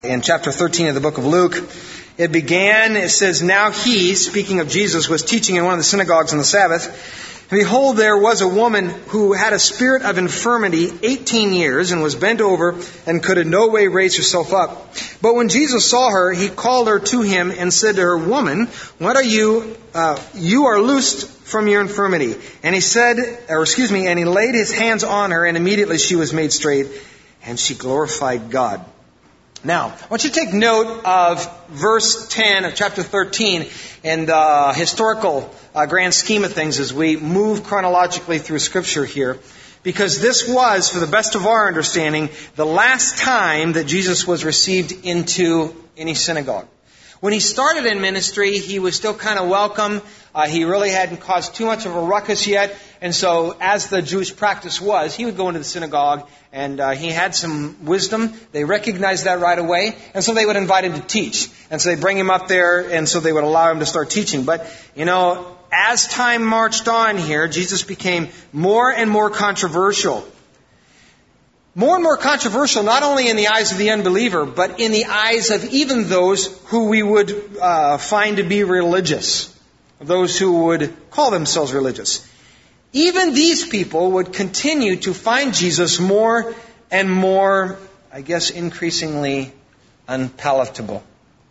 In chapter 13 of the book of Luke, it says, "Now he," speaking of Jesus, "was teaching in one of the synagogues on the Sabbath. And behold, there was a woman who had a spirit of infirmity 18 years and was bent over and could in no way raise herself up. But when Jesus saw her, he called her to him and said to her, 'Woman, what are you? You are loosed from your infirmity.' And he laid his hands on her, and immediately she was made straight, and she glorified God." Now, I want you to take note of verse 10 of chapter 13 in the historical grand scheme of things as we move chronologically through Scripture here, because this was, for the best of our understanding, the last time that Jesus was received into any synagogue. When he started in ministry, he was still kind of welcome. He really hadn't caused too much of a ruckus yet. And so, as the Jewish practice was, he would go into the synagogue, and he had some wisdom. They recognized that right away. And so they would invite him to teach. And so they'd bring him up there, and so they would allow him to start teaching. But, as time marched on here, Jesus became more and more controversial. More and more controversial, not only in the eyes of the unbeliever, but in the eyes of even those who we would find to be religious, those who would call themselves religious. Even these people would continue to find Jesus more and more, increasingly unpalatable.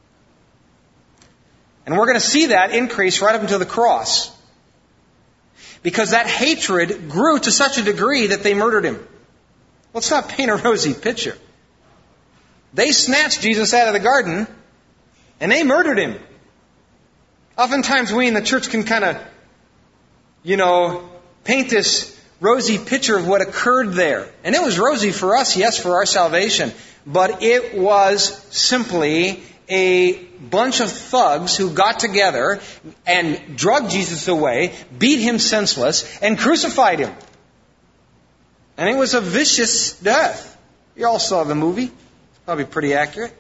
And we're going to see that increase right up until the cross. Because that hatred grew to such a degree that they murdered him. Let's not paint a rosy picture. They snatched Jesus out of the garden, and they murdered him. Oftentimes we in the church can kind of, paint this rosy picture of what occurred there. And it was rosy for us, yes, for our salvation. But it was simply a bunch of thugs who got together and drugged Jesus away, beat him senseless, and crucified him. And it was a vicious death. You all saw the movie. It's probably pretty accurate.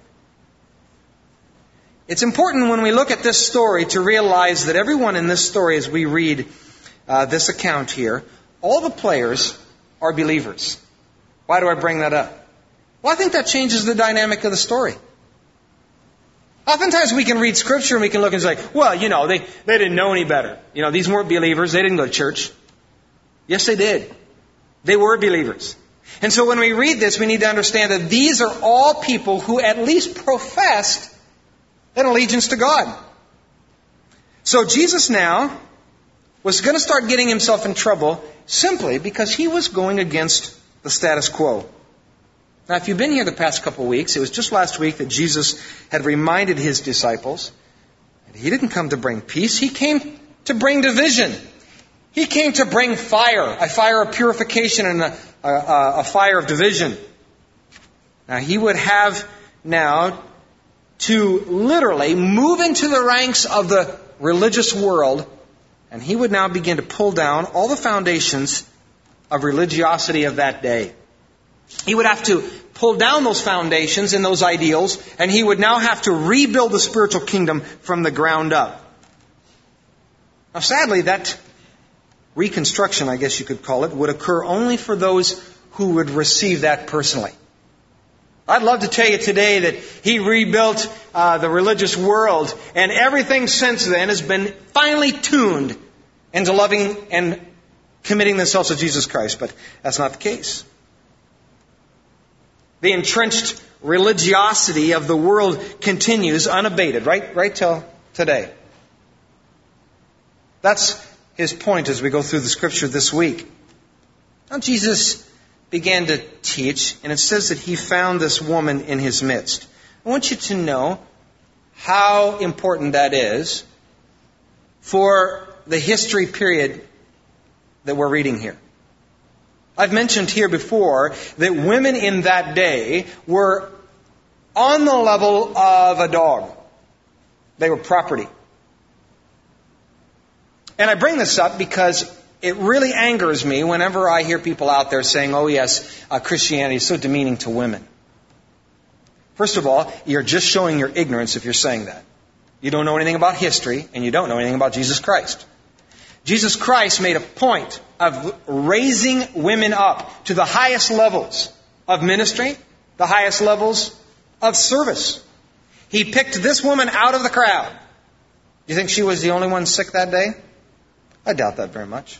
It's important when we look at this story to realize that everyone in this story, as we read this account here, all the players are believers. Why do I bring that up? Well, I think that changes the dynamic of the story. Oftentimes we can read Scripture and we can look and say, well, they didn't know any better. These weren't believers. They didn't go to church. Yes, they did. They were believers. And so when we read this, we need to understand that these are all people who at least professed an allegiance to God. So Jesus now was going to start getting himself in trouble simply because he was going against the status quo. Now, if you've been here the past couple of weeks, it was just last week that Jesus had reminded his disciples that he didn't come to bring peace. He came to bring division. He came to bring fire, a fire of purification and a fire of division. Now, he would have now to literally move into the ranks of the religious world, and he would now begin to pull down all the foundations of religiosity of that day. He would have to pull down those foundations and those ideals, and he would now have to rebuild the spiritual kingdom from the ground up. Now, sadly, that reconstruction, I guess you could call it, would occur only for those who would receive that personally. I'd love to tell you today that he rebuilt the religious world, and everything since then has been finely tuned into loving and committing themselves to Jesus Christ, but that's not the case. The entrenched religiosity of the world continues unabated, right till today. That's his point as we go through the Scripture this week. Now Jesus began to teach, and it says that he found this woman in his midst. I want you to know how important that is for the history period that we're reading here. I've mentioned here before that women in that day were on the level of a dog. They were property. And I bring this up because it really angers me whenever I hear people out there saying, oh yes, Christianity is so demeaning to women. First of all, you're just showing your ignorance if you're saying that. You don't know anything about history, and you don't know anything about Jesus Christ. Jesus Christ made a point of raising women up to the highest levels of ministry, the highest levels of service. He picked this woman out of the crowd. Do you think she was the only one sick that day? I doubt that very much.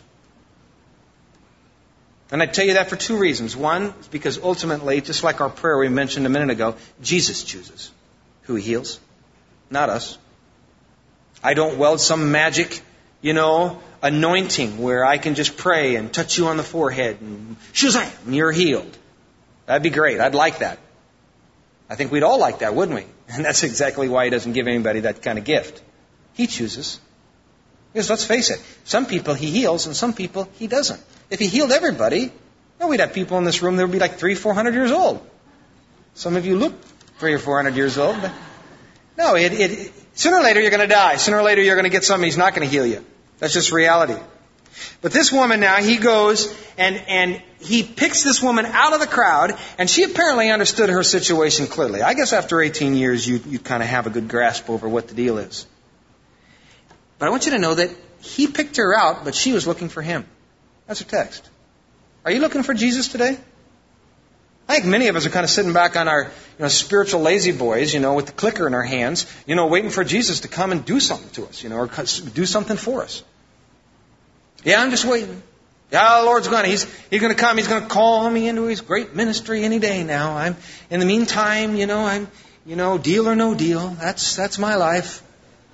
And I tell you that for two reasons. One is because ultimately, just like our prayer we mentioned a minute ago, Jesus chooses who He heals, not us. I don't weld some magic, anointing where I can just pray and touch you on the forehead and shazam, you're healed. That'd be great. I'd like that. I think we'd all like that, wouldn't we? And that's exactly why He doesn't give anybody that kind of gift. He chooses. Because let's face it, some people He heals and some people He doesn't. If He healed everybody, we'd have people in this room that would be like 300, 400 years old. Some of you look 300 or 400 years old. But no, sooner or later you're going to die. Sooner or later you're going to get something He's not going to heal you. That's just reality. But this woman now, He goes and He picks this woman out of the crowd, and she apparently understood her situation clearly. I guess after 18 years you kind of have a good grasp over what the deal is. But I want you to know that He picked her out, but she was looking for Him. That's her text. Are you looking for Jesus today? I think many of us are kind of sitting back on our spiritual lazy boys, with the clicker in our hands, waiting for Jesus to come and do something to us, or do something for us. Yeah, I'm just waiting. Yeah, the Lord's going to. He's going to come. He's going to call me into His great ministry any day now. In the meantime, I'm deal or no deal. That's my life.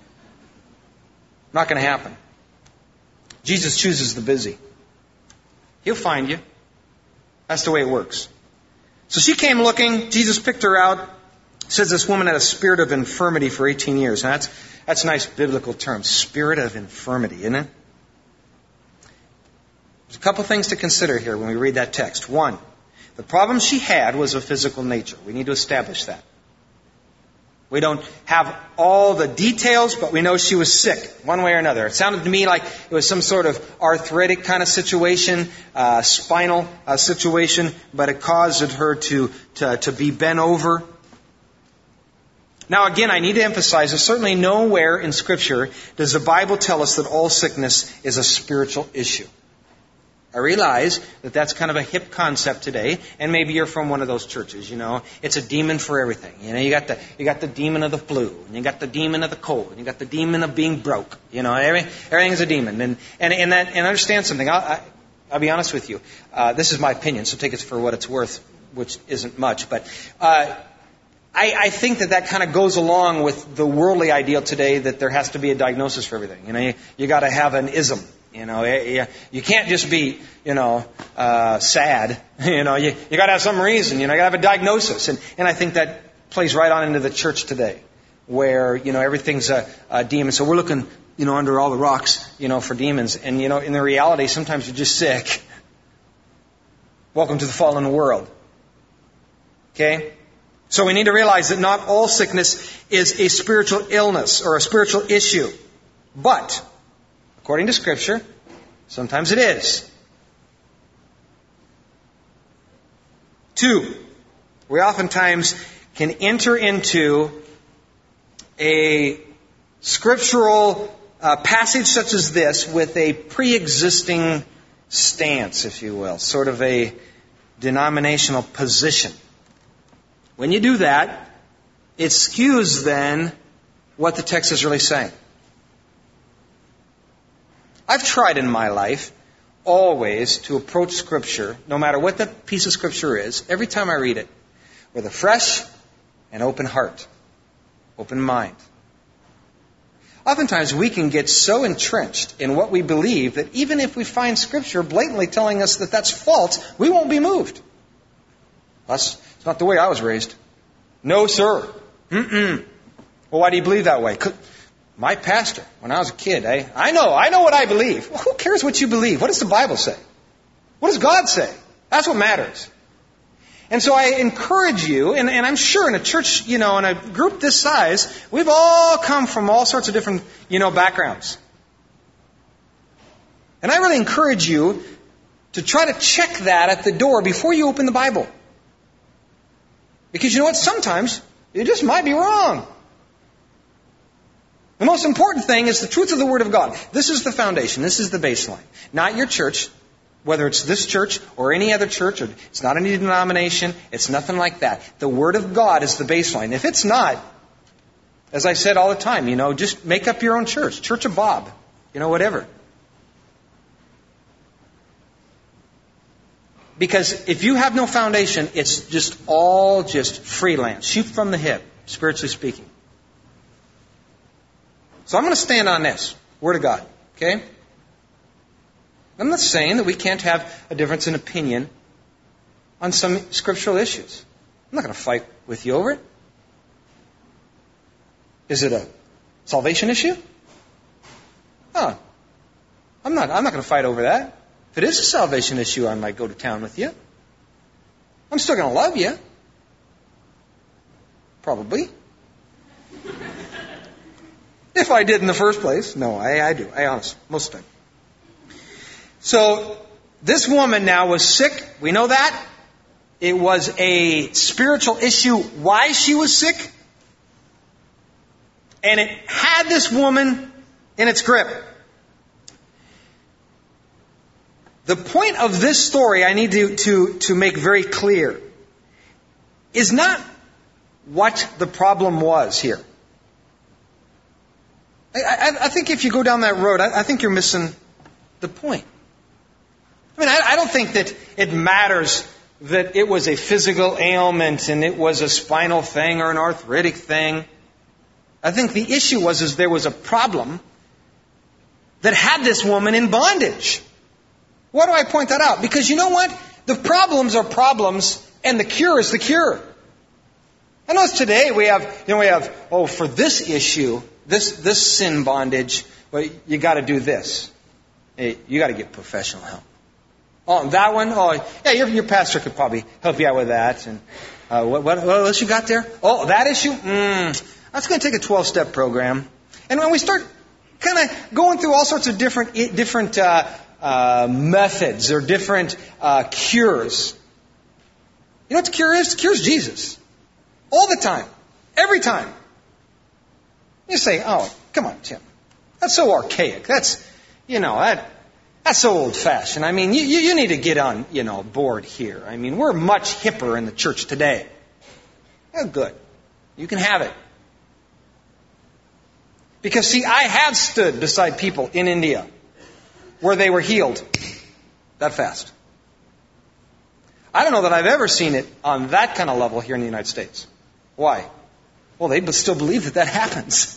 Not going to happen. Jesus chooses the busy. He'll find you. That's the way it works. So she came looking. Jesus picked her out. It says this woman had a spirit of infirmity for 18 years. Now that's a nice biblical term. Spirit of infirmity, isn't it? There's a couple things to consider here when we read that text. One, the problem she had was of physical nature. We need to establish that. We don't have all the details, but we know she was sick one way or another. It sounded to me like it was some sort of arthritic kind of situation, spinal situation, but it caused her to be bent over. Now again, I need to emphasize that certainly nowhere in Scripture does the Bible tell us that all sickness is a spiritual issue. I realize that that's kind of a hip concept today, and maybe you're from one of those churches, It's a demon for everything. You got the demon of the flu, and you got the demon of the cold, and you got the demon of being broke. Everything is a demon. And understand something. I'll be honest with you. This is my opinion, so take it for what it's worth, which isn't much. But I think that kind of goes along with the worldly ideal today that there has to be a diagnosis for everything. You got to have an ism. You can't just be, sad. You got to have some reason. You got to have a diagnosis. And I think that plays right on into the church today, where everything's a demon. So we're looking, under all the rocks, for demons. And in the reality, sometimes you're just sick. Welcome to the fallen world. Okay? So we need to realize that not all sickness is a spiritual illness or a spiritual issue, but according to Scripture, sometimes it is. 2, we oftentimes can enter into a scriptural passage such as this with a pre-existing stance, if you will, sort of a denominational position. When you do that, it skews then what the text is really saying. I've tried in my life always to approach Scripture, no matter what the piece of Scripture is, every time I read it, with a fresh and open heart, open mind. Oftentimes we can get so entrenched in what we believe that even if we find Scripture blatantly telling us that that's false, we won't be moved. It's not the way I was raised. No, sir. Well, why do you believe that way? My pastor, when I was a kid, I know what I believe. Well, who cares what you believe? What does the Bible say? What does God say? That's what matters. And so I encourage you, and I'm sure in a church, in a group this size, we've all come from all sorts of different, backgrounds. And I really encourage you to try to check that at the door before you open the Bible. Because you know what? Sometimes you just might be wrong. The most important thing is the truth of the Word of God. This is the foundation. This is the baseline. Not your church, Whether it's this church or any other church, or it's not any denomination, it's nothing like that. The Word of God is the baseline. If it's not, as I said all the time, just make up your own church. Church of Bob. Whatever. Because if you have no foundation, it's just all just freelance. Shoot from the hip, spiritually speaking. So I'm going to stand on this. Word of God. Okay? I'm not saying that we can't have a difference in opinion on some scriptural issues. I'm not going to fight with you over it. Is it a salvation issue? Oh, I'm not going to fight over that. If it is a salvation issue, I might go to town with you. I'm still going to love you. Probably. If I did in the first place. No, I do. I honestly, most of the time. So, this woman now was sick. We know that. It was a spiritual issue why she was sick. And it had this woman in its grip. The point of this story, I need to make very clear, is not what the problem was here. I think if you go down that road, I think you're missing the point. I don't think that it matters that it was a physical ailment and it was a spinal thing or an arthritic thing. I think the issue was there was a problem that had this woman in bondage. Why do I point that out? Because you know what? The problems are problems and the cure is the cure. I know today we have, for this issue, this sin bondage, well, you got to do this. Hey, you got to get professional help. Oh, that one? Oh, yeah, your pastor could probably help you out with that. And what else you got there? Oh, that issue? That's going to take a 12-step program. And when we start kind of going through all sorts of different methods or different cures, you know what the cure is? The cure is Jesus. All the time. Every time. You say, oh, come on, Tim. That's so archaic. That's so old-fashioned. You need to get on, board here. We're much hipper in the church today. Oh, good. You can have it. Because, see, I have stood beside people in India where they were healed that fast. I don't know that I've ever seen it on that kind of level here in the United States. Why? Well, they still believe that happens.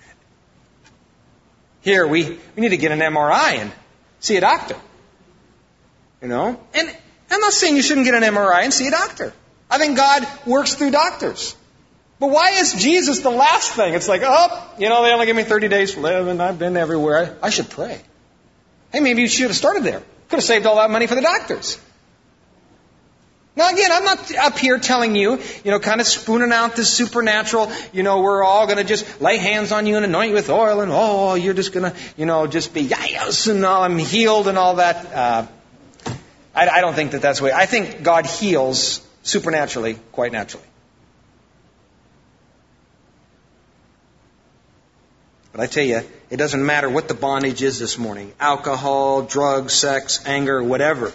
Here, we need to get an MRI and see a doctor. And I'm not saying you shouldn't get an MRI and see a doctor. I think God works through doctors. But why is Jesus the last thing? It's like, they only give me 30 days to live and I've been everywhere. I should pray. Hey, maybe you should have started there. Could have saved all that money for the doctors. Now again, I'm not up here telling you, kind of spooning out this supernatural, we're all going to just lay hands on you and anoint you with oil and, you're just going to, just be, yes, and I'm healed and all that. I don't think that's the way. I think God heals supernaturally, quite naturally. But I tell you, it doesn't matter what the bondage is this morning. Alcohol, drugs, sex, anger, whatever.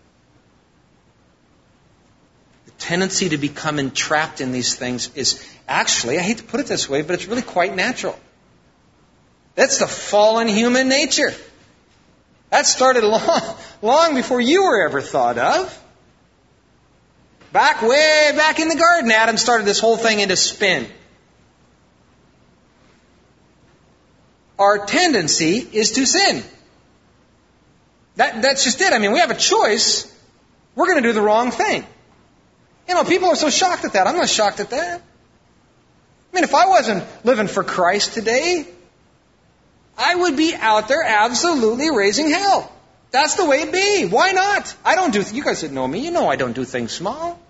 Tendency to become entrapped in these things is actually, I hate to put it this way, but it's really quite natural. That's the fallen human nature. That started long before you were ever thought of. Way back in the garden, Adam started this whole thing into spin. Our tendency is to sin. That's just it. We have a choice. We're going to do the wrong thing. People are so shocked at that. I'm not shocked at that. If I wasn't living for Christ today, I would be out there absolutely raising hell. That's the way it be. Why not? You guys that know me, I don't do things small.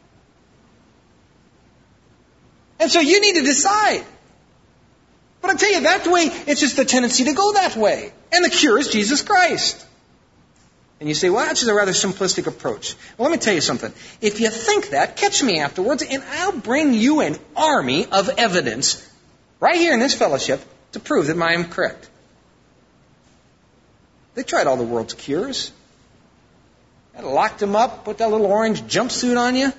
And so you need to decide. But I tell you, that way, it's just the tendency to go that way. And the cure is Jesus Christ. And you say, well, that's just a rather simplistic approach. Well, let me tell you something. If you think that, catch me afterwards, and I'll bring you an army of evidence right here in this fellowship to prove that I am correct. They tried all the world's cures. That locked him up, put that little orange jumpsuit on you.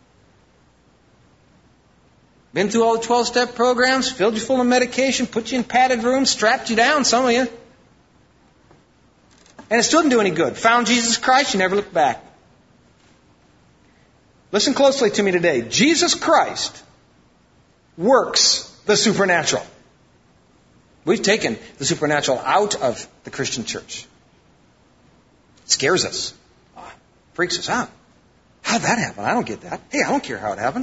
Been through all the 12-step programs, filled you full of medication, put you in padded rooms, strapped you down, some of you. And it still didn't do any good. Found Jesus Christ, you never looked back. Listen closely to me today. Jesus Christ works the supernatural. We've taken the supernatural out of the Christian church. It scares us. Freaks us out. How'd that happen? I don't get that. Hey, I don't care how it happened.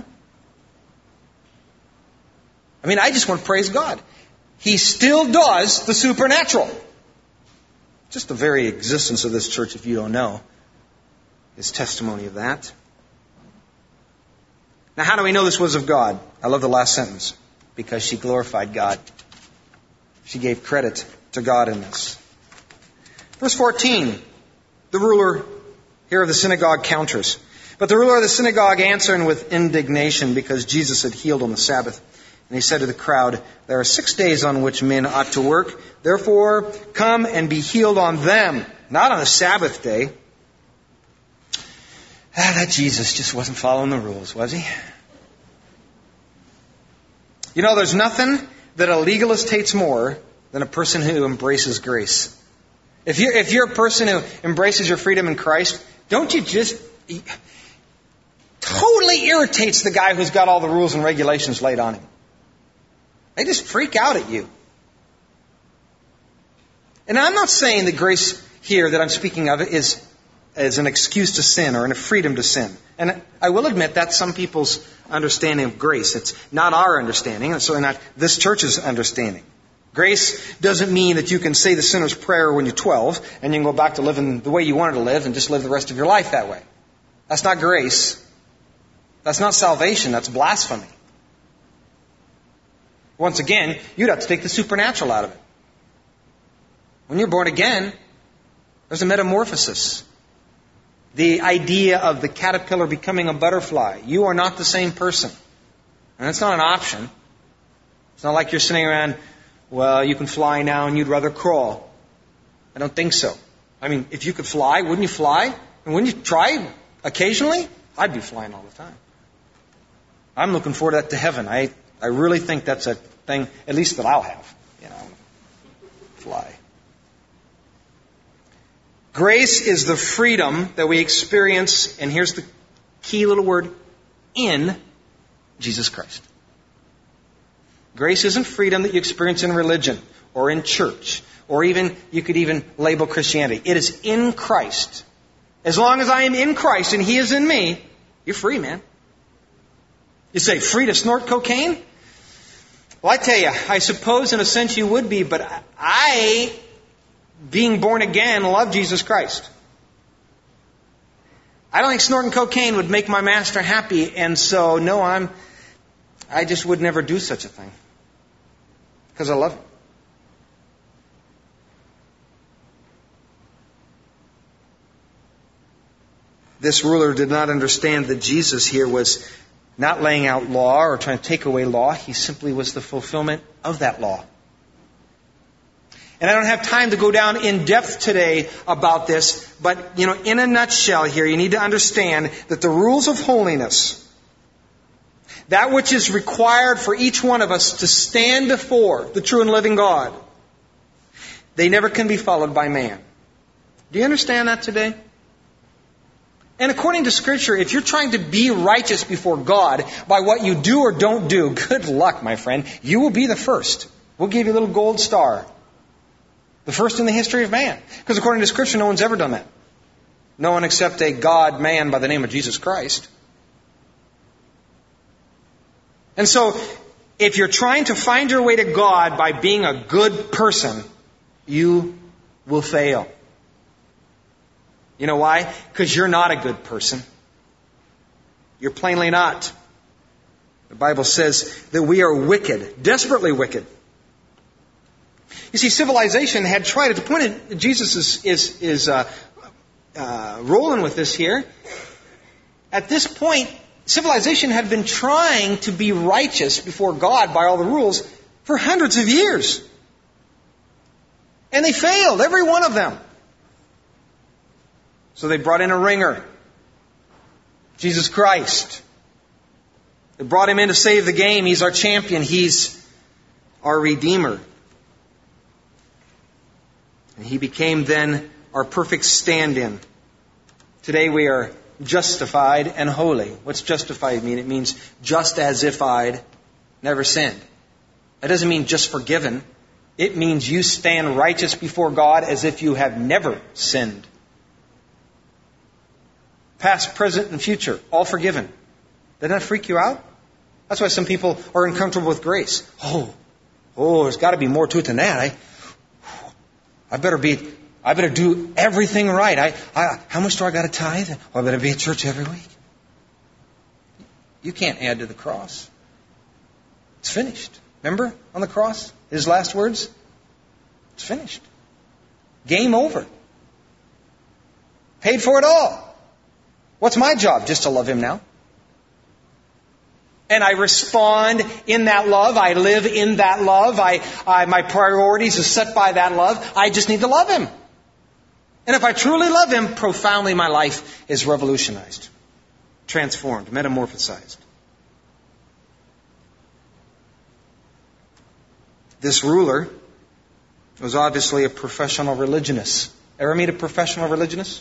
I mean, I just want to praise God. He still does the supernatural. Just the very existence of this church, if you don't know, is testimony of that. Now, how do we know this was of God? I love the last sentence. Because she glorified God. She gave credit to God in this. Verse 14. The ruler here of the synagogue counters. But the ruler of the synagogue answered with indignation because Jesus had healed on the Sabbath. And he said to the crowd, there are 6 days on which men ought to work. Therefore, come and be healed on them, not on the Sabbath day. That Jesus just wasn't following the rules, was he? You know, there's nothing that a legalist hates more than a person who embraces grace. If you're a person who embraces your freedom in Christ, don't you just... totally irritates the guy who's got all the rules and regulations laid on him. They just freak out at you. And I'm not saying that grace here that I'm speaking of is an excuse to sin or a freedom to sin. And I will admit that's some people's understanding of grace. It's not our understanding. It's certainly not this church's understanding. Grace doesn't mean that you can say the sinner's prayer when you're 12 and you can go back to living the way you wanted to live and just live the rest of your life that way. That's not grace. That's not salvation. That's blasphemy. Once again, you'd have to take the supernatural out of it. When you're born again, there's a metamorphosis. The idea of the caterpillar becoming a butterfly. You are not the same person. And it's not an option. It's not like you're sitting around, well, you can fly now and you'd rather crawl. I don't think so. I mean, if you could fly, wouldn't you fly? And wouldn't you try occasionally? I'd be flying all the time. I'm looking forward to that to heaven. I really think that's a thing, at least that I'll have. Fly. Grace is the freedom that we experience, and here's the key little word, in Jesus Christ. Grace isn't freedom that you experience in religion or in church, or even, you could even label Christianity. It is in Christ. As long as I am in Christ and He is in me, you're free, man. You say, free to snort cocaine? Well, I tell you, I suppose in a sense you would be, but I, being born again, love Jesus Christ. I don't think snorting cocaine would make my master happy, and so, no, I just would never do such a thing. Because I love Him. This ruler did not understand that Jesus here was not laying out law or trying to take away law. He simply was the fulfillment of that law. And I don't have time to go down in depth today about this, but, in a nutshell here, you need to understand that the rules of holiness, that which is required for each one of us to stand before the true and living God, they never can be followed by man. Do you understand that today? And according to Scripture, if you're trying to be righteous before God by what you do or don't do, good luck, my friend. You will be the first. We'll give you a little gold star. The first in the history of man. Because according to Scripture, no one's ever done that. No one except a God-man by the name of Jesus Christ. And so, if you're trying to find your way to God by being a good person, you will fail. You know why? Because you're not a good person. You're plainly not. The Bible says that we are wicked, desperately wicked. You see, civilization had tried, at the point that Jesus is rolling with this here, at this point, civilization had been trying to be righteous before God by all the rules for hundreds of years. And they failed, every one of them. So they brought in a ringer, Jesus Christ. They brought him in to save the game. He's our champion. He's our Redeemer. And he became then our perfect stand-in. Today we are justified and holy. What's justified mean? It means just as if I'd never sinned. That doesn't mean just forgiven. It means you stand righteous before God as if you have never sinned. Past, present, and future, all forgiven. Doesn't that freak you out? That's why some people are uncomfortable with grace. Oh, there's got to be more to it than that. I better do everything right. How much do I got to tithe? I better be at church every week. You can't add to the cross. It's finished. Remember on the cross? His last words? It's finished. Game over. Paid for it all. What's my job? Just to love him now. And I respond in that love. I live in that love. My priorities are set by that love. I just need to love him. And if I truly love him, profoundly my life is revolutionized, transformed, metamorphosized. This ruler was obviously a professional religionist. Ever meet a professional religionist?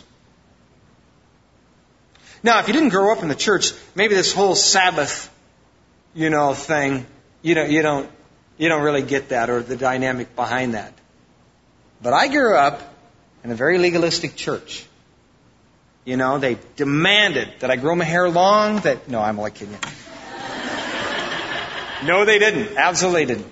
Now, if you didn't grow up in the church, maybe this whole Sabbath, thing, you don't really get that or the dynamic behind that. But I grew up in a very legalistic church. They demanded that I grow my hair long. No, I'm only kidding you. No, they didn't. Absolutely didn't.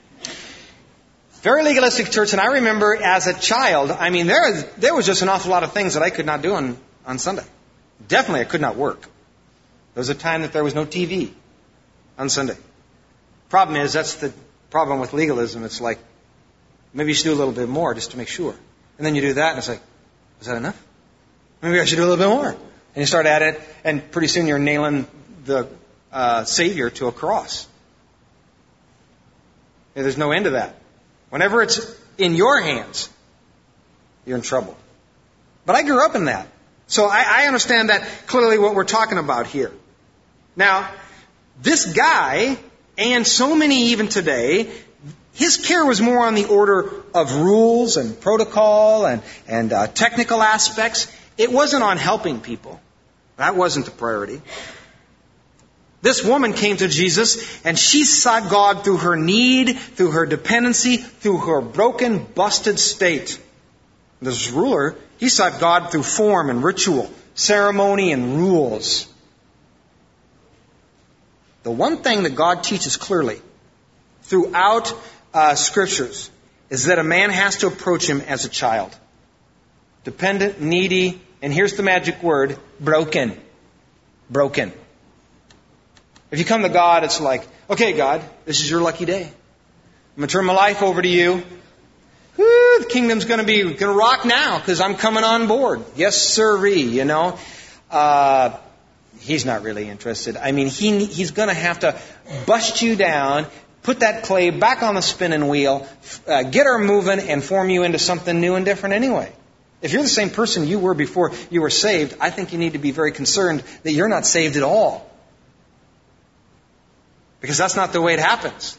Very legalistic church, and I remember as a child, there was just an awful lot of things that I could not do on Sunday. Definitely I could not work. There was a time that there was no TV on Sunday. Problem is, that's the problem with legalism. It's like, maybe you should do a little bit more just to make sure. And then you do that, and it's like, is that enough? Maybe I should do a little bit more. And you start at it, and pretty soon you're nailing the Savior to a cross. And there's no end to that. Whenever it's in your hands, you're in trouble. But I grew up in that. So I understand that clearly what we're talking about here. Now, this guy, and so many even today, his care was more on the order of rules and protocol and technical aspects. It wasn't on helping people. That wasn't the priority. This woman came to Jesus, and she sought God through her need, through her dependency, through her broken, busted state. This ruler, he sought God through form and ritual, ceremony and rules. The one thing that God teaches clearly throughout Scriptures is that a man has to approach him as a child. Dependent, needy, and here's the magic word, broken. Broken. If you come to God, it's like, okay, God, this is your lucky day. I'm going to turn my life over to you. The kingdom's going to rock now because I'm coming on board. Yes, sirree, He's not really interested. He's going to have to bust you down, put that clay back on the spinning wheel, get her moving, and form you into something new and different anyway. If you're the same person you were before you were saved, I think you need to be very concerned that you're not saved at all. Because that's not the way it happens.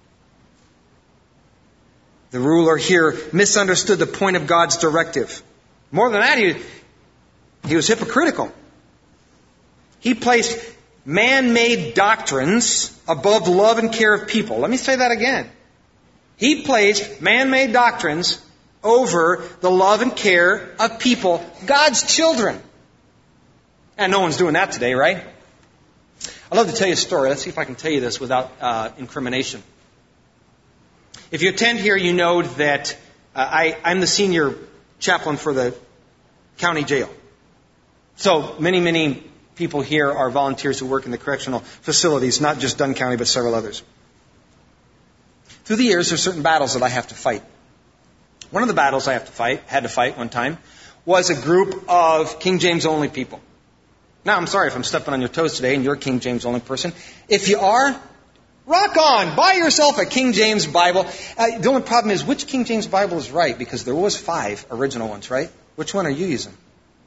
The ruler here misunderstood the point of God's directive. More than that, he was hypocritical. He placed man-made doctrines above the love and care of people. Let me say that again. He placed man-made doctrines over the love and care of people, God's children. And no one's doing that today, right? I'd love to tell you a story. Let's see if I can tell you this without incrimination. If you attend here, you know that I'm the senior chaplain for the county jail. So many people here are volunteers who work in the correctional facilities, not just Dunn County, but several others. Through the years, there's certain battles that I have to fight. One of the battles I had to fight one time, was a group of King James only people. Now, I'm sorry if I'm stepping on your toes today and you're a King James only person. If you are, rock on. Buy yourself a King James Bible. The only problem is, which King James Bible is right? Because there was 5 original ones, right? Which one are you using?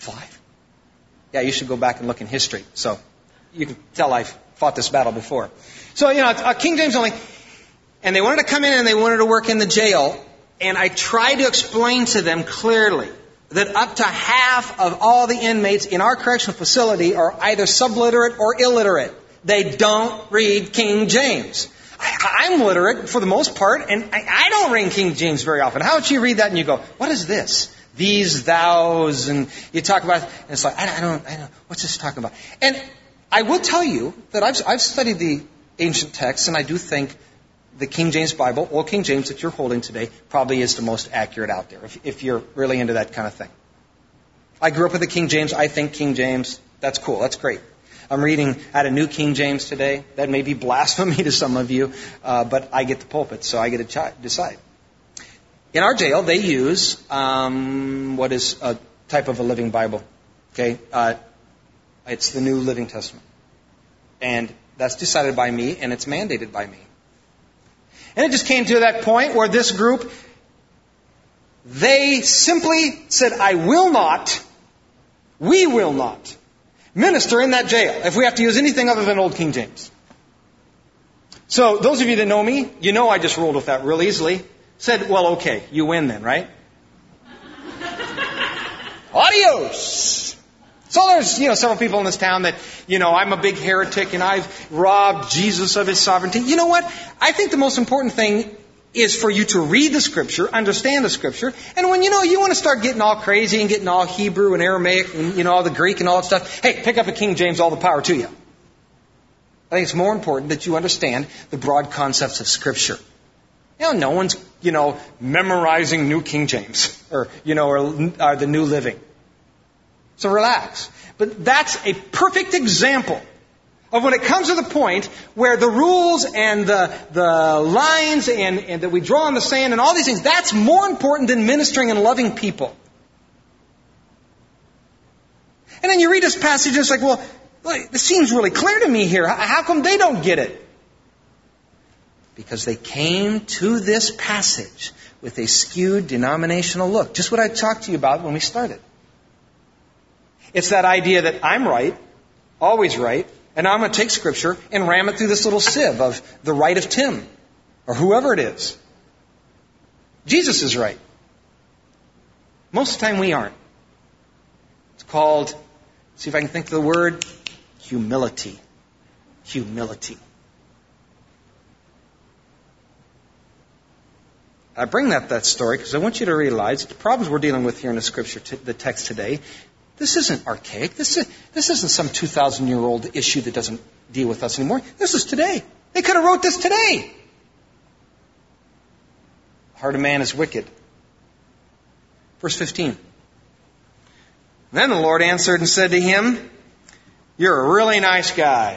5? Yeah, you should go back and look in history. So you can tell I've fought this battle before. So, it's King James only. And they wanted to come in and they wanted to work in the jail. And I tried to explain to them clearly that up to half of all the inmates in our correctional facility are either subliterate or illiterate. They don't read King James. I'm literate for the most part, and I don't read King James very often. How would you read that and you go, what is this? These, thous, and you talk about, and it's like, I don't, what's this talking about? And I will tell you that I've studied the ancient texts, and I do think the King James Bible, Old King James that you're holding today, probably is the most accurate out there, if you're really into that kind of thing. I grew up with the King James. I think King James, that's cool. That's great. I'm reading out a New King James today. That may be blasphemy to some of you, but I get the pulpit, so I get to decide. In our jail, they use what is a type of a living Bible. Okay, it's the New Living Testament, and that's decided by me, and it's mandated by me. And it just came to that point where this group, they simply said, we will not minister in that jail if we have to use anything other than Old King James. So those of you that know me, you know I just rolled with that real easily. Said, well, okay, you win then, right? Adios! So there's, several people in this town that, I'm a big heretic and I've robbed Jesus of his sovereignty. You know what? I think the most important thing is for you to read the Scripture, understand the Scripture, and when you want to start getting all crazy and getting all Hebrew and Aramaic and all the Greek and all that stuff, hey, pick up a King James, all the power to you. I think it's more important that you understand the broad concepts of Scripture. No one's, memorizing New King James or the New Living. So relax. But that's a perfect example of when it comes to the point where the rules and the lines and that we draw in the sand and all these things, that's more important than ministering and loving people. And then you read this passage and it's like, well, this seems really clear to me here. How come they don't get it? Because they came to this passage with a skewed denominational look. Just what I talked to you about when we started. It's that idea that I'm right, always right, and I'm going to take Scripture and ram it through this little sieve of the right of Tim, or whoever it is. Jesus is right. Most of the time we aren't. It's called, see if I can think of the word, humility. Humility. I bring that story because I want you to realize the problems we're dealing with here in the Scripture, the text today, this isn't archaic. This isn't some 2,000-year-old issue that doesn't deal with us anymore. This is today. They could have wrote this today. The heart of man is wicked. Verse 15. Then the Lord answered and said to him, you're a really nice guy.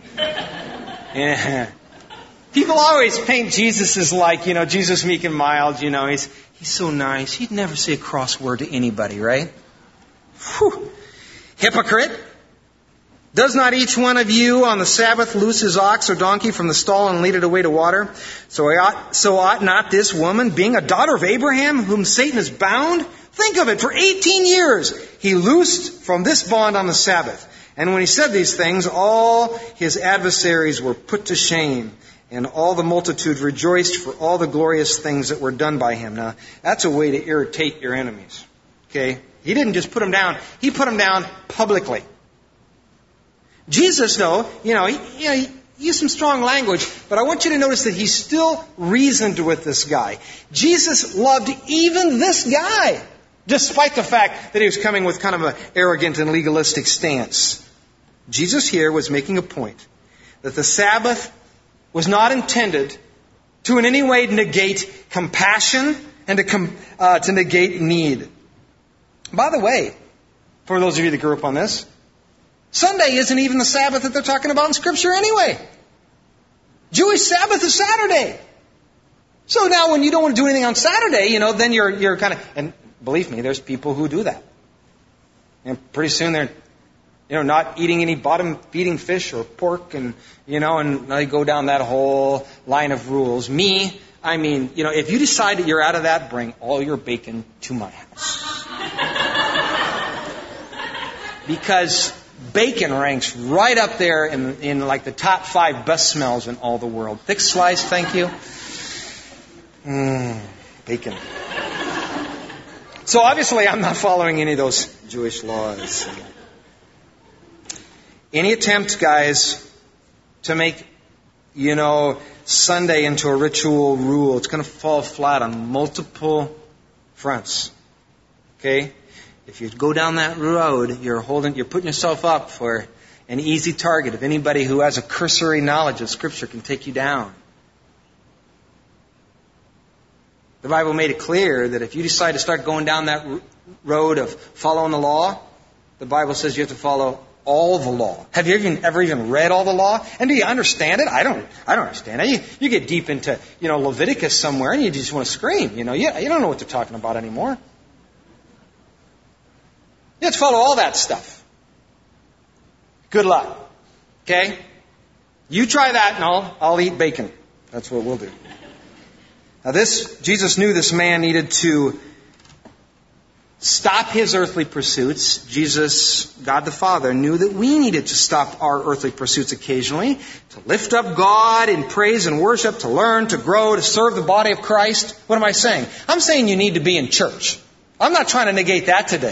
Yeah. People always paint Jesus as like, Jesus meek and mild, he's so nice. He'd never say a cross word to anybody, right? Whew. Hypocrite! Does not each one of you on the Sabbath loose his ox or donkey from the stall and lead it away to water? So ought not this woman, being a daughter of Abraham, whom Satan has bound? Think of it, for 18 years he loosed from this bond on the Sabbath. And when he said these things, all his adversaries were put to shame, and all the multitude rejoiced for all the glorious things that were done by him. Now, that's a way to irritate your enemies. Okay? He didn't just put them down. He put them down publicly. Jesus, though, he used some strong language, but I want you to notice that he still reasoned with this guy. Jesus loved even this guy, despite the fact that he was coming with kind of an arrogant and legalistic stance. Jesus here was making a point that the Sabbath was not intended to in any way negate compassion and to negate need. By the way, for those of you that grew up on this, Sunday isn't even the Sabbath that they're talking about in Scripture anyway. Jewish Sabbath is Saturday. So now when you don't want to do anything on Saturday, then you're kind of, and believe me, there's people who do that. And pretty soon they're, not eating any bottom-feeding fish or pork and they go down that whole line of rules. If you decide that you're out of that, bring all your bacon to my house. because bacon ranks right up there in like the top 5 best smells in all the world. Thick slice, thank you. Bacon. So obviously I'm not following any of those Jewish laws. Any attempt, guys, to make, Sunday into a ritual rule, it's going to fall flat on multiple fronts. Okay? If you go down that road, you're putting yourself up for an easy target of anybody who has a cursory knowledge of Scripture can take you down. The Bible made it clear that if you decide to start going down that road of following the law, the Bible says you have to follow all the law. Have you ever even read all the law? And do you understand it? I don't understand it. You get deep into, Leviticus somewhere and you just want to scream. You don't know what they're talking about anymore. You have to follow all that stuff. Good luck. Okay? You try that and I'll eat bacon. That's what we'll do. Now Jesus knew this man needed to stop his earthly pursuits. Jesus, God the Father, knew that we needed to stop our earthly pursuits occasionally, to lift up God in praise and worship, to learn, to grow, to serve the body of Christ. What am I saying? I'm saying you need to be in church. I'm not trying to negate that today.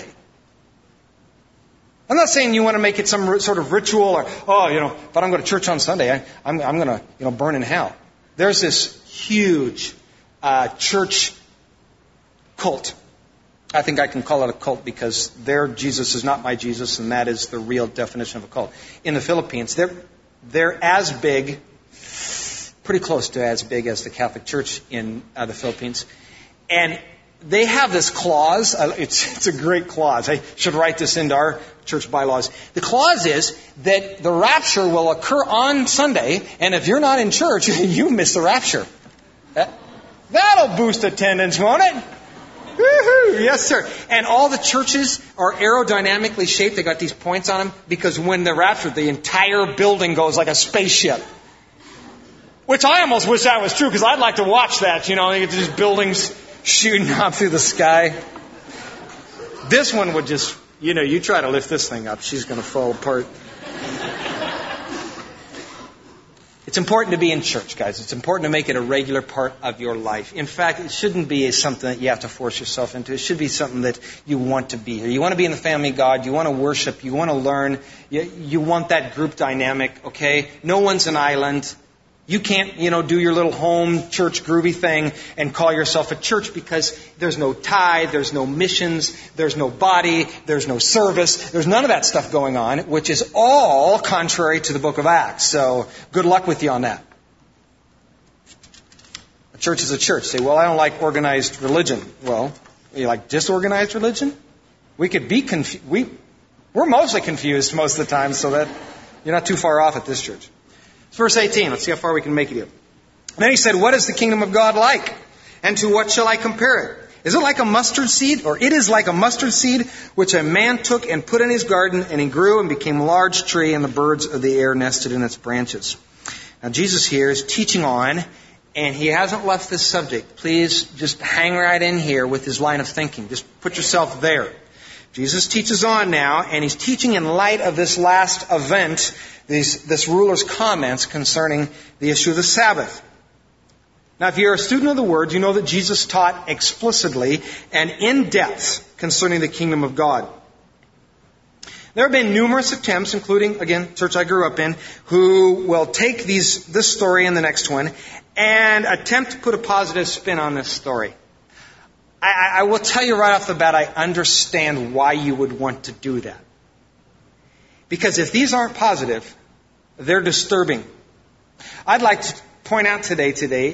I'm not saying you want to make it some sort of ritual or, but I'm going to church on Sunday. I'm going to, burn in hell. There's this huge church cult. I think I can call it a cult because their Jesus is not my Jesus, and that is the real definition of a cult. In the Philippines, they're as big, pretty close to as big as the Catholic Church in the Philippines. And they have this clause. It's a great clause. I should write this into our church bylaws. The clause is that the rapture will occur on Sunday, and if you're not in church, you miss the rapture. That'll boost attendance, won't it? Woohoo! Yes, sir. And all the churches are aerodynamically shaped. They got these points on them because when they're raptured, the entire building goes like a spaceship. Which I almost wish that was true because I'd like to watch that. You get these buildings shooting up through the sky. This one would just, you try to lift this thing up, she's going to fall apart. It's important to be in church, guys. It's important to make it a regular part of your life. In fact, it shouldn't be something that you have to force yourself into. It should be something that you want to be here. You want to be in the family of God. You want to worship. You want to learn. You want that group dynamic, okay? No one's an island. You can't, do your little home church groovy thing and call yourself a church because there's no tithe, there's no missions, there's no body, there's no service, there's none of that stuff going on, which is all contrary to the book of Acts. So good luck with you on that. A church is a church. Say, well, I don't like organized religion. Well, you like disorganized religion? We could be confused. We're mostly confused most of the time, so that you're not too far off at this church. Verse 18, let's see how far we can make it here. Then he said, what is the kingdom of God like? And to what shall I compare it? Is it like a mustard seed? Or it is like a mustard seed, which a man took and put in his garden, and he grew and became a large tree, and the birds of the air nested in its branches. Now Jesus here is teaching on, and he hasn't left this subject. Please just hang right in here with his line of thinking. Just put yourself there. Jesus teaches on now, and he's teaching in light of this last event, this ruler's comments concerning the issue of the Sabbath. Now, if you're a student of the Word, you know that Jesus taught explicitly and in depth concerning the kingdom of God. There have been numerous attempts, including, again, church I grew up in, who will take this story and the next one and attempt to put a positive spin on this story. I will tell you right off the bat, I understand why you would want to do that. Because if these aren't positive, they're disturbing. I'd like to point out today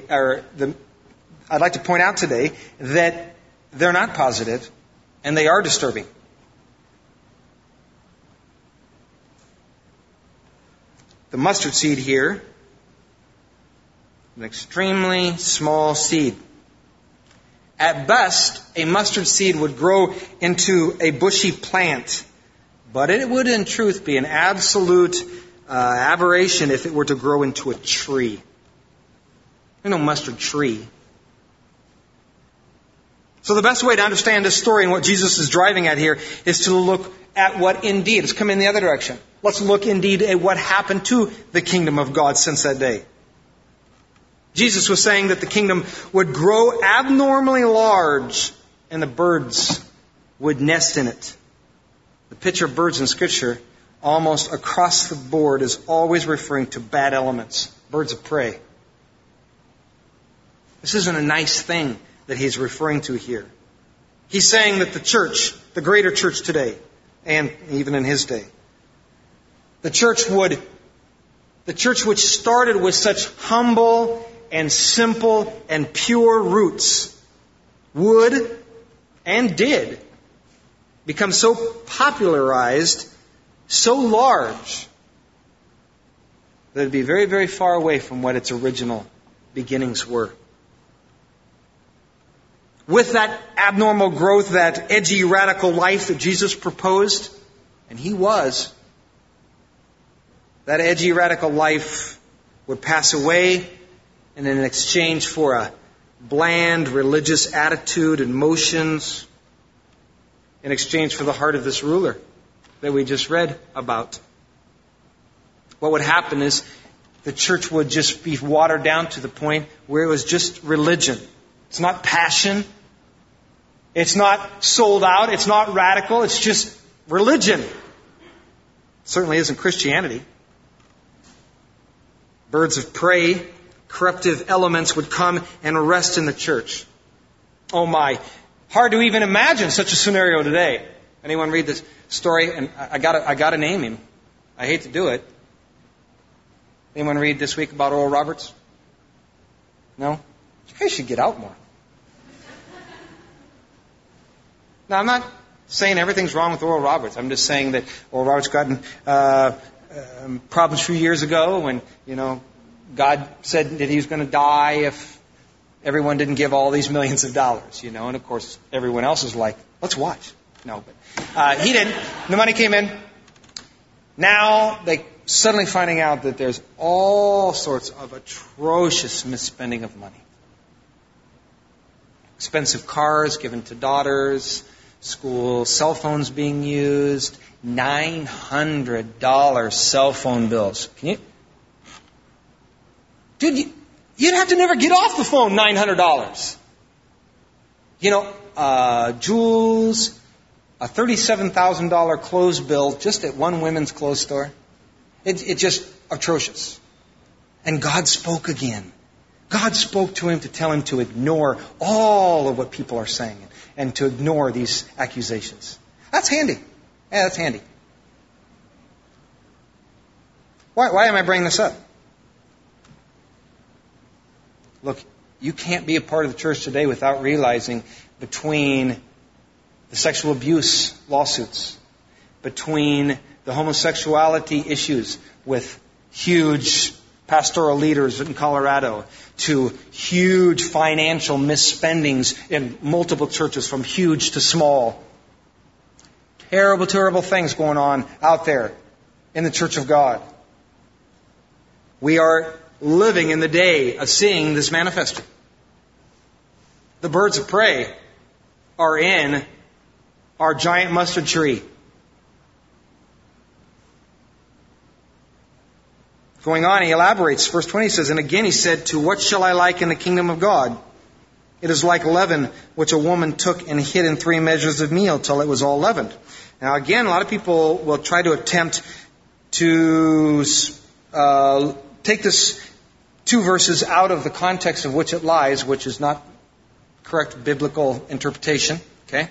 that they're not positive and they are disturbing. The mustard seed here, an extremely small seed. At best, a mustard seed would grow into a bushy plant, but it would in truth be an absolute aberration if it were to grow into a tree. There's no mustard tree. So the best way to understand this story and what Jesus is driving at here is to look at what indeed, let's come in the other direction. Let's look indeed at what happened to the kingdom of God since that day. Jesus was saying that the kingdom would grow abnormally large and the birds would nest in it. The picture of birds in Scripture, almost across the board, is always referring to bad elements, birds of prey. This isn't a nice thing that he's referring to here. He's saying that the church, the greater church today, and even in his day, the church which started with such humble and simple and pure roots would and did become so popularized, so large, that it'd be very, very far away from what its original beginnings were. With that abnormal growth, that edgy, radical life that Jesus proposed, and he was, that edgy, radical life would pass away, and in exchange for a bland, religious attitude and motions, in exchange for the heart of this ruler that we just read about, what would happen is the church would just be watered down to the point where it was just religion. It's not passion. It's not sold out. It's not radical. It's just religion. It certainly isn't Christianity. Birds of prey, corruptive elements would come and rest in the church. Oh my. Hard to even imagine such a scenario today. Anyone read this story? And I gotta name him. I hate to do it. Anyone read this week about Oral Roberts? No? You guys should get out more. Now, I'm not saying everything's wrong with Oral Roberts. I'm just saying that Oral Roberts got in problems a few years ago when, God said that he was going to die if everyone didn't give all these millions of dollars, and of course everyone else is like, let's watch. No, but he didn't. The money came in. Now they suddenly finding out that there's all sorts of atrocious misspending of money. Expensive cars given to daughters, school cell phones being used, $900 cell phone bills. Can you? Dude, you'd have to never get off the phone, $900. Jewels, a $37,000 clothes bill just at one women's clothes store. It's just atrocious. And God spoke again. God spoke to him to tell him to ignore all of what people are saying and to ignore these accusations. That's handy. Yeah, that's handy. Why am I bringing this up? Look, you can't be a part of the church today without realizing between the sexual abuse lawsuits, between the homosexuality issues with huge pastoral leaders in Colorado, to huge financial misspendings in multiple churches from huge to small. Terrible, terrible things going on out there in the church of God. We are living in the day of seeing this manifested. The birds of prey are in our giant mustard tree. Going on, he elaborates. Verse 20 says, and again he said, to what shall I liken the kingdom of God? It is like leaven, which a woman took and hid in 3 measures of meal till it was all leavened. Now again, a lot of people will try to attempt to take this 2 verses out of the context of which it lies, which is not correct biblical interpretation. Okay,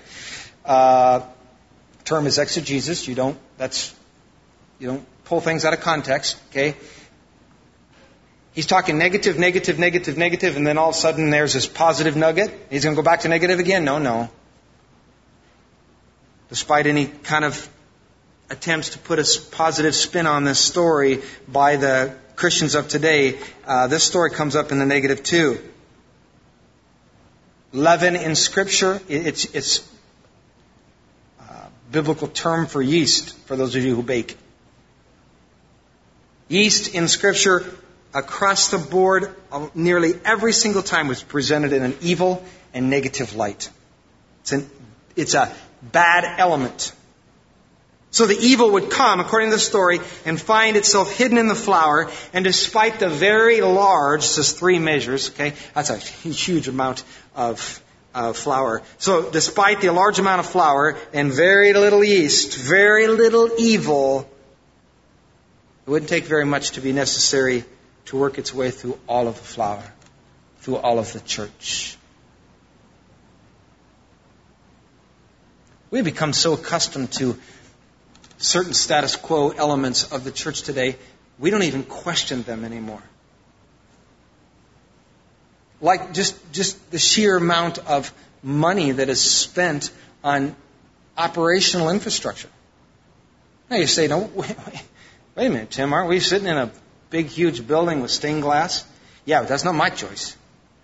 term is exegesis. You don't pull things out of context. Okay, he's talking negative, negative, negative, negative, and then all of a sudden there's this positive nugget. He's going to go back to negative again. No. Despite any kind of attempts to put a positive spin on this story by the Christians of today, this story comes up in the negative too. Leaven in Scripture, it's a biblical term for yeast, for those of you who bake. Yeast in Scripture, across the board, nearly every single time was presented in an evil and negative light. It's a bad element. So the evil would come, according to the story, and find itself hidden in the flour. And despite the very large, it says 3 measures, okay? That's a huge amount of flour. So despite the large amount of flour and very little yeast, very little evil, it wouldn't take very much to be necessary to work its way through all of the flour, through all of the church. We've become so accustomed to certain status quo elements of the church today, we don't even question them anymore. Like just the sheer amount of money that is spent on operational infrastructure. Now you say, no, wait a minute, Tim, aren't we sitting in a big, huge building with stained glass? Yeah, but that's not my choice.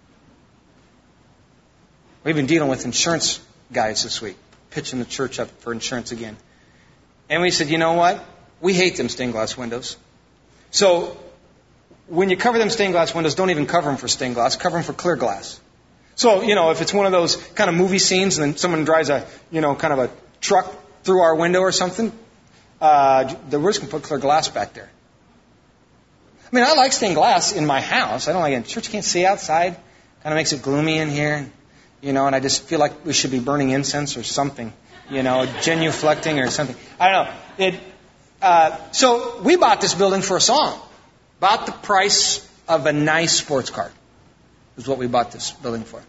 We've been dealing with insurance guys this week, pitching the church up for insurance again. And we said, you know what? We hate them stained glass windows. So when you cover them stained glass windows, don't even cover them for stained glass. Cover them for clear glass. So, if it's one of those kind of movie scenes and then someone drives a truck through our window or something, we're just going to put clear glass back there. I mean, I like stained glass in my house. I don't like it in church. You can't see outside. Kind of makes it gloomy in here. And I just feel like we should be burning incense or something. Genuflecting or something. I don't know. So we bought this building for a song. About the price of a nice sports car is what we bought this building for.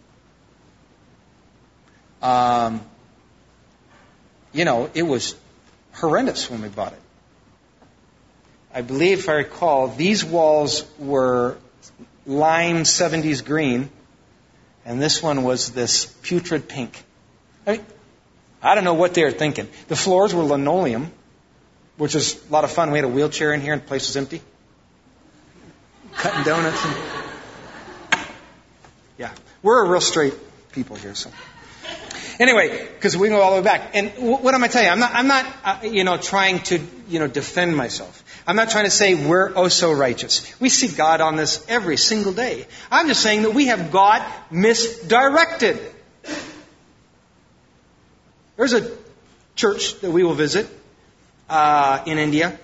It was horrendous when we bought it. I believe, if I recall, these walls were lime 70s green, and this one was this putrid pink. I don't know what they were thinking. The floors were linoleum, which is a lot of fun. We had a wheelchair in here and the place was empty. Cutting donuts. Yeah. We're a real straight people here, so. Anyway, because we go all the way back. And what am I telling you? I'm not trying to, defend myself. I'm not trying to say we're oh so righteous. We see God on this every single day. I'm just saying that we have got misdirected. There's a church that we will visit in India.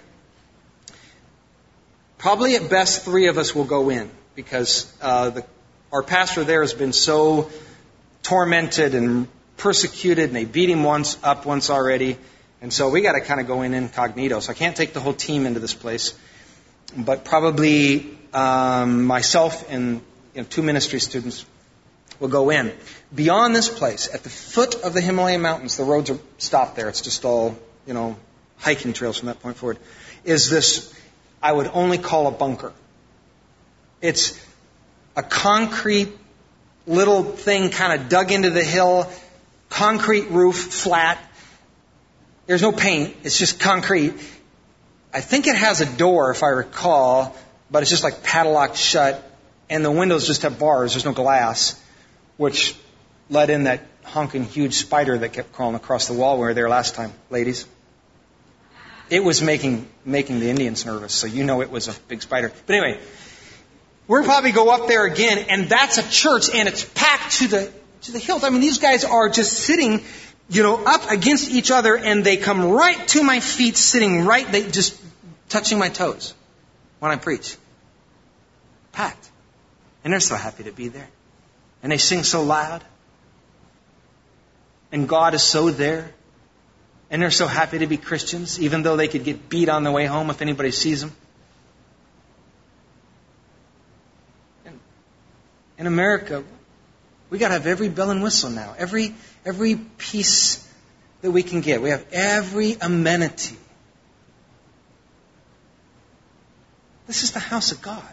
Probably at best 3 of us will go in because our pastor there has been so tormented and persecuted, and they beat him once already. And so we got to kind of go in incognito. So I can't take the whole team into this place. But probably myself and 2 ministry students will go in. Beyond this place, at the foot of the Himalayan mountains, the roads are stopped there. It's just all, hiking trails from that point forward, is this, I would only call a bunker. It's a concrete little thing kind of dug into the hill, concrete roof, flat. There's no paint. It's just concrete. I think it has a door, if I recall, but it's just like padlocked shut, and the windows just have bars. There's no glass, which let in that honking huge spider that kept crawling across the wall when we were there last time, ladies. It was making the Indians nervous, so it was a big spider. But anyway, we'll probably go up there again, and that's a church, and it's packed to the hilt. I mean, these guys are just sitting, up against each other, and they come right to my feet, they just touching my toes when I preach. Packed. And they're so happy to be there. And they sing so loud. And God is so there. And they're so happy to be Christians, even though they could get beat on the way home if anybody sees them. In America, we got to have every bell and whistle now. Every piece that we can get. We have every amenity. This is the house of God.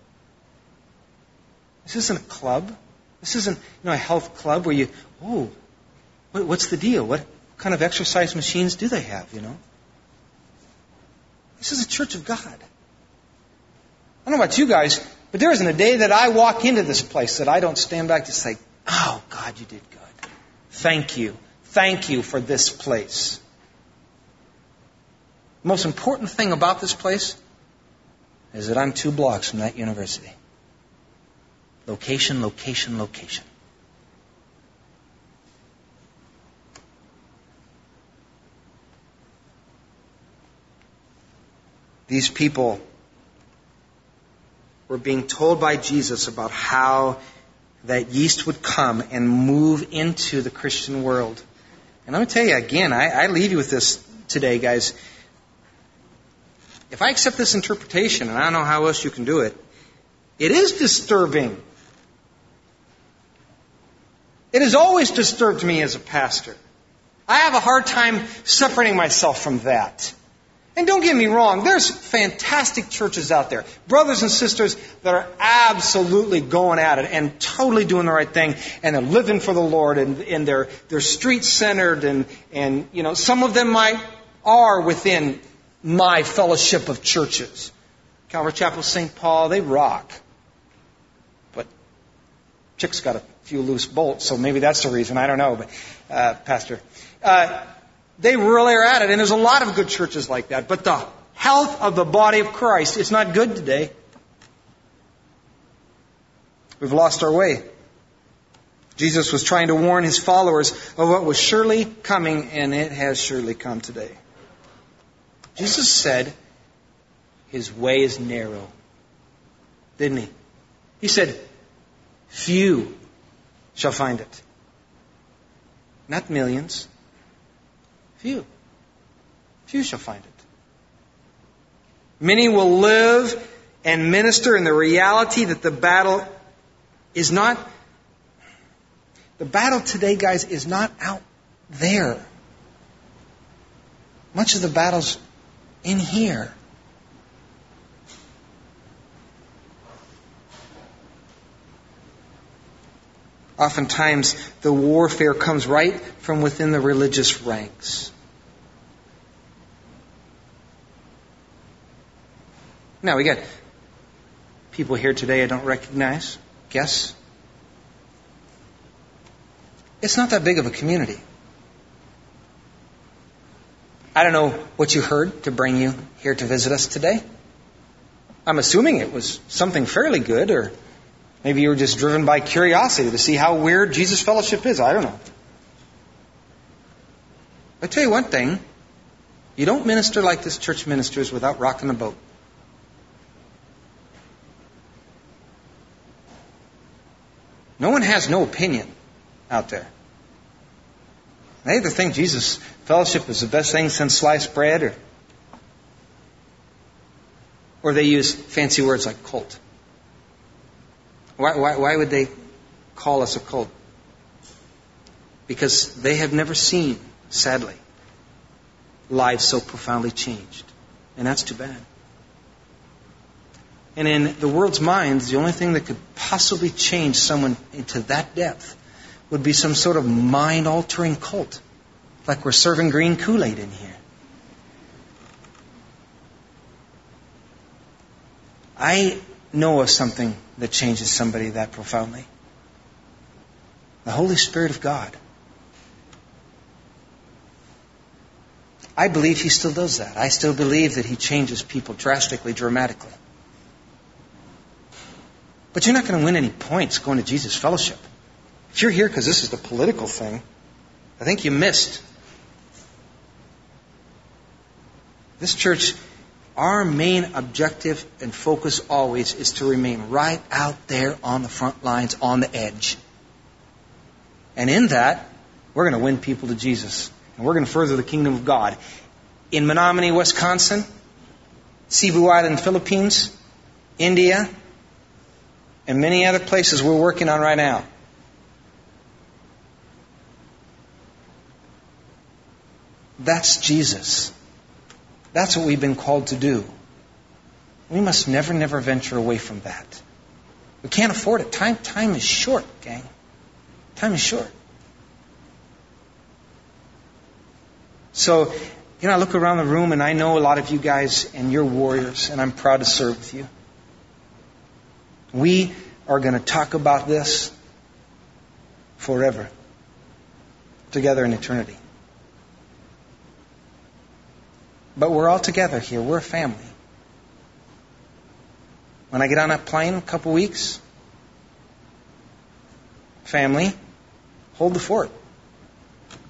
This isn't a club. This isn't, a health club where what's the deal? What kind of exercise machines do they have, This is a church of God. I don't know about you guys, but there isn't a day that I walk into this place that I don't stand back to say, oh, God, you did good. Thank you. Thank you for this place. The most important thing about this place is that I'm 2 blocks from that university. Location, location, location. These people were being told by Jesus about how that yeast would come and move into the Christian world. And let me tell you again, I leave you with this today, guys. If I accept this interpretation, and I don't know how else you can do it, it is disturbing. It has always disturbed me as a pastor. I have a hard time separating myself from that. And don't get me wrong, there's fantastic churches out there, brothers and sisters that are absolutely going at it and totally doing the right thing, and they're living for the Lord, and they're street-centered, and you know, some of them are within my fellowship of churches. Calvary Chapel, St. Paul, they rock. But Chick's got a few loose bolts, so maybe that's the reason. I don't know, but Pastor. They really are at it, and there's a lot of good churches like that. But the health of the body of Christ is not good today. We've lost our way. Jesus was trying to warn his followers of what was surely coming, and it has surely come today. Jesus said his way is narrow, didn't he? He said, few shall find it. Not millions. Few. Few shall find it. Many will live and minister in the reality that the battle is not... The battle today, guys, is not out there. Much of the battle's in here. Oftentimes, the warfare comes right from within the religious ranks. Now, we got people here today I don't recognize. Guess? It's not that big of a community. I don't know what you heard to bring you here to visit us today. I'm assuming it was something fairly good, or maybe you were just driven by curiosity to see how weird Jesus Fellowship is. I don't know. I'll tell you one thing. You don't minister like this church ministers without rocking the boat. No one has no opinion out there. They either think Jesus Fellowship is the best thing since sliced bread, or they use fancy words like cult. Why would they call us a cult? Because they have never seen, sadly, lives so profoundly changed. And that's too bad. And in the world's minds, the only thing that could possibly change someone into that depth would be some sort of mind-altering cult. Like we're serving green Kool-Aid in here. I know of something that changes somebody that profoundly. The Holy Spirit of God. I believe He still does that. I still believe that He changes people drastically, dramatically. But you're not going to win any points going to Jesus Fellowship. If you're here because this is the political thing, I think you missed. This church, our main objective and focus always is to remain right out there on the front lines, on the edge. And in that, we're going to win people to Jesus. And we're going to further the kingdom of God. In Menominee, Wisconsin, Cebu Island, Philippines, India, and many other places we're working on right now. That's Jesus. That's what we've been called to do. We must never venture away from that. We can't afford it. Time is short, gang. Time is short. So, I look around the room and I know a lot of you guys and you're warriors, and I'm proud to serve with you. We are going to talk about this forever, together in eternity. But we're all together here. We're a family. When I get on that plane in a couple weeks, family, hold the fort.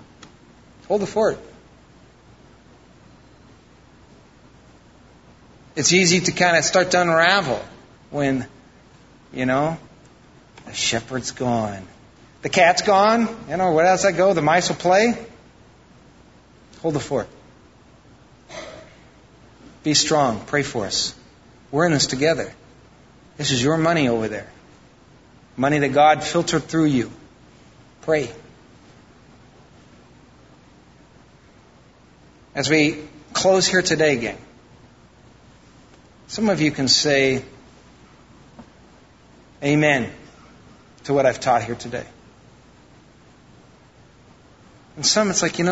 Hold the fort. It's easy to kind of start to unravel when, the shepherd's gone. The cat's gone. Where does that go? The mice will play. Hold the fort. Be strong. Pray for us. We're in this together. This is your money over there. Money that God filtered through you. Pray. As we close here today, gang, some of you can say amen to what I've taught here today. And some, it's like,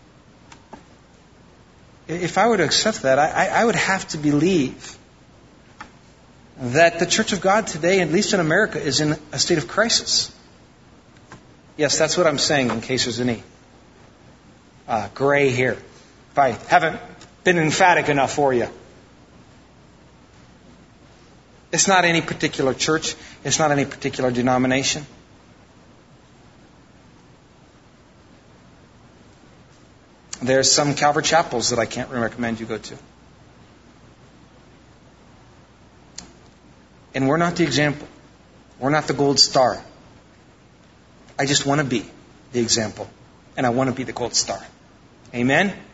if I were to accept that, I would have to believe that the Church of God today, at least in America, is in a state of crisis. Yes, that's what I'm saying, in case there's any gray here. If I haven't been emphatic enough for you. It's not any particular church. It's not any particular denomination. There's some Calvary chapels that I can't recommend you go to. And we're not the example. We're not the gold star. I just want to be the example. And I want to be the gold star. Amen?